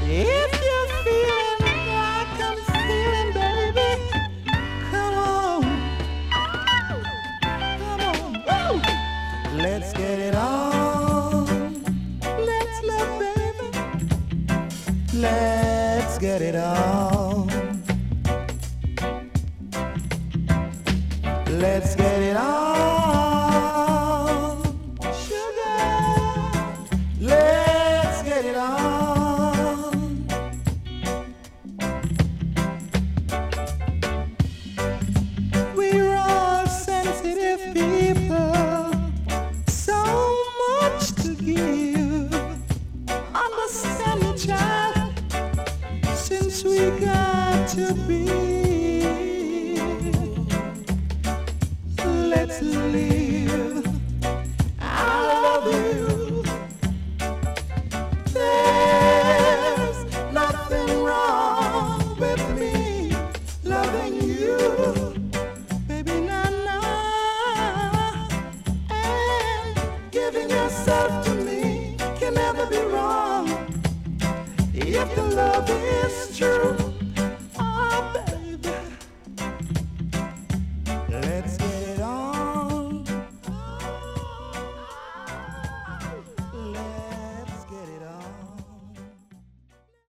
If you're feeling like I'm feeling, baby, come on, come on, woo! Let's get it on. Let's love, baby. Let's get it on. Let's get it on, sugar. Let's get it on. We're all sensitive people, so much to give. Understand me, child, since we got to be. Let's live. I love you. There's nothing wrong with me loving you, baby. Nana, and giving yourself to me can never be wrong if the love is